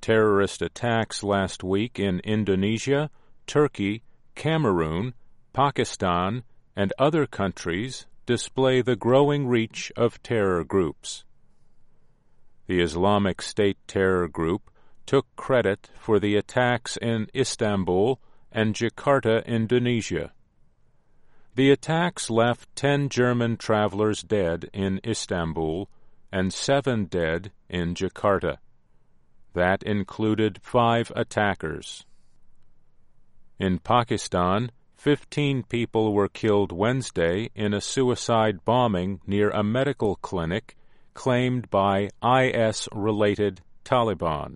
terrorist attacks last week in Indonesia, Turkey, Cameroon, Pakistan, and other countries display the growing reach of terror groups. The Islamic State terror group took credit for the attacks in Istanbul and Jakarta, Indonesia. The attacks left 10 German travelers dead in Istanbul and 7 dead in Jakarta. That included 5 attackers. In Pakistan, 15 people were killed Wednesday in a suicide bombing near a medical clinic claimed by IS-related Taliban.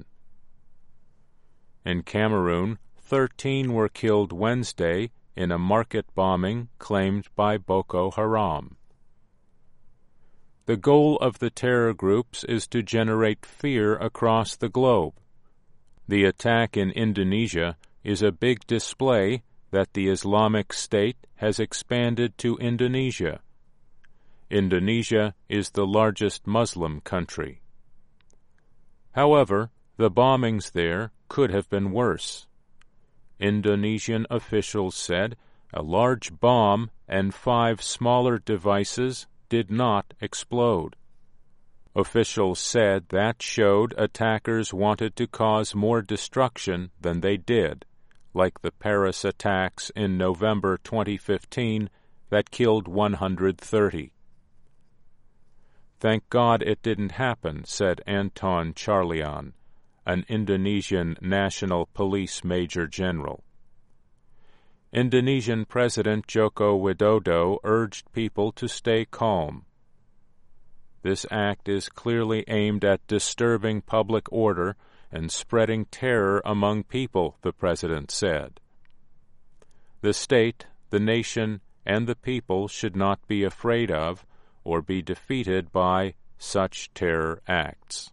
In Cameroon, 13 were killed Wednesday in a market bombing claimed by Boko Haram. The goal of the terror groups is to generate fear across the globe. The attack in Indonesia is a big display that the Islamic State has expanded to Indonesia. Indonesia is the largest Muslim country. However, the bombings there could have been worse. Indonesian officials said a large bomb and 5 smaller devices did not explode. Officials said that showed attackers wanted to cause more destruction than they did, like the Paris attacks in November 2015 that killed 130. "Thank God it didn't happen," said Anton Carlian, an Indonesian National Police Major General. Indonesian President Joko Widodo urged people to stay calm. This act is clearly aimed at disturbing public order and spreading terror among people, the president said. The state, the nation, and the people should not be afraid of or be defeated by such terror acts.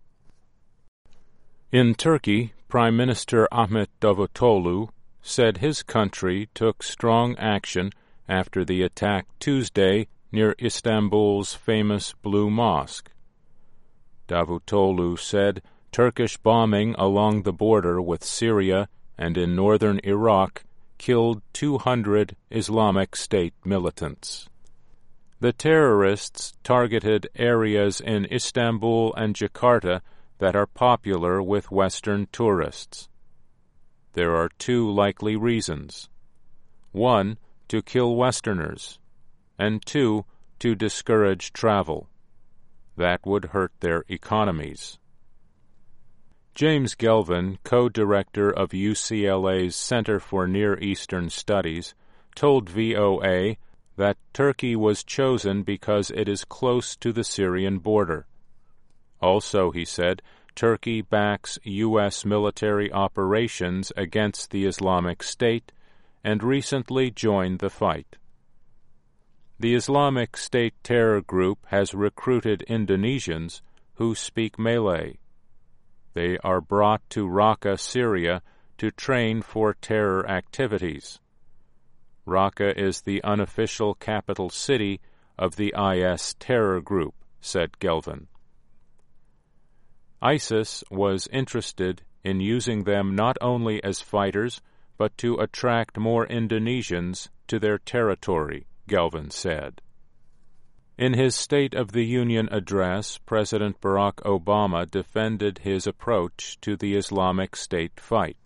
In Turkey, Prime Minister Ahmet Davutoglu said his country took strong action after the attack Tuesday near Istanbul's famous Blue Mosque. Davutoglu said Turkish bombing along the border with Syria and in northern Iraq killed 200 Islamic State militants. The terrorists targeted areas in Istanbul and Jakarta that are popular with Western tourists. There are 2 likely reasons. 1, to kill Westerners, and 2, to discourage travel. That would hurt their economies. James Gelvin, co-director of UCLA's Center for Near Eastern Studies, told VOA that Turkey was chosen because it is close to the Syrian border. Also, he said, Turkey backs U.S. military operations against the Islamic State and recently joined the fight. The Islamic State terror group has recruited Indonesians who speak Malay. They are brought to Raqqa, Syria, to train for terror activities. Raqqa is the unofficial capital city of the IS terror group, said Gelvin. ISIS was interested in using them not only as fighters, but to attract more Indonesians to their territory, Gelvin said. In his State of the Union address, President Barack Obama defended his approach to the Islamic State fight.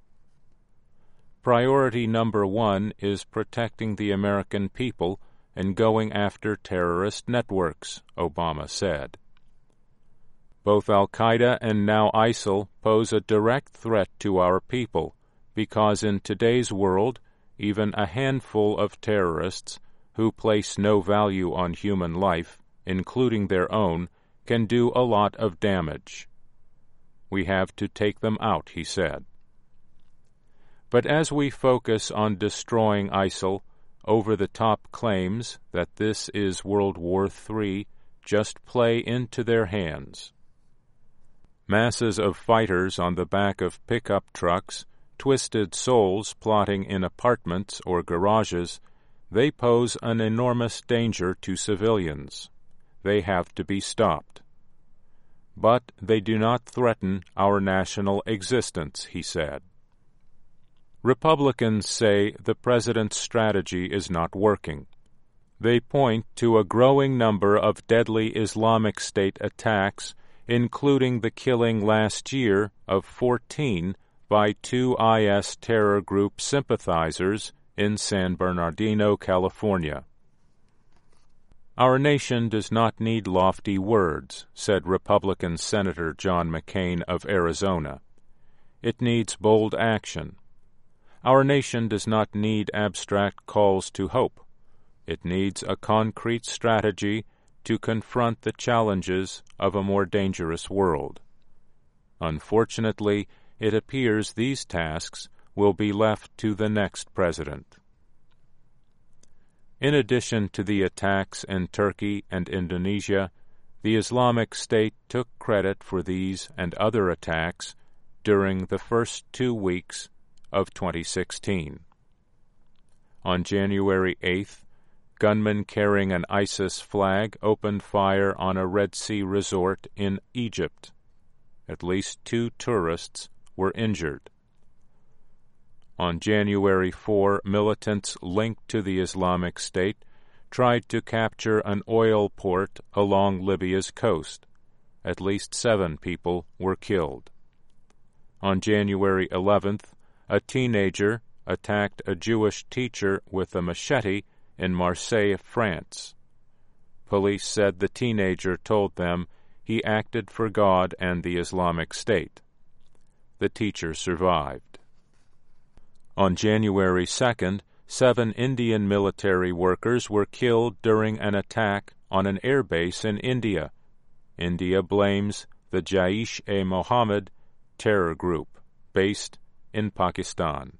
Priority number 1 is protecting the American people and going after terrorist networks, Obama said. Both al-Qaeda and now ISIL pose a direct threat to our people because in today's world, even a handful of terrorists who place no value on human life, including their own, can do a lot of damage. We have to take them out, he said. But as we focus on destroying ISIL, over-the-top claims that this is World War III just play into their hands. Masses of fighters on the back of pickup trucks, twisted souls plotting in apartments or garages, they pose an enormous danger to civilians. They have to be stopped. but they do not threaten our national existence, he said. Republicans say the president's strategy is not working. They point to a growing number of deadly Islamic State attacks, including the killing last year of 14 by two IS terror group sympathizers in San Bernardino, California. Our nation does not need lofty words, said Republican Senator John McCain of Arizona. It needs bold action. Our nation does not need abstract calls to hope. It needs a concrete strategy to confront the challenges of a more dangerous world. Unfortunately, it appears these tasks will be left to the next president. In addition to the attacks in Turkey and Indonesia, the Islamic State took credit for these and other attacks during the first 2 weeks of 2016. On January 8th, gunmen carrying an ISIS flag opened fire on a Red Sea resort in Egypt. At least 2 tourists were injured. On January 4, militants linked to the Islamic State tried to capture an oil port along Libya's coast. At least 7 people were killed. On January 11th, a teenager attacked a Jewish teacher with a machete in Marseille, France. Police said the teenager told them he acted for God and the Islamic State. The teacher survived. On January 2nd, 7 Indian military workers were killed during an attack on an airbase in India. India blames the Jaish-e-Mohammed terror group based in Pakistan.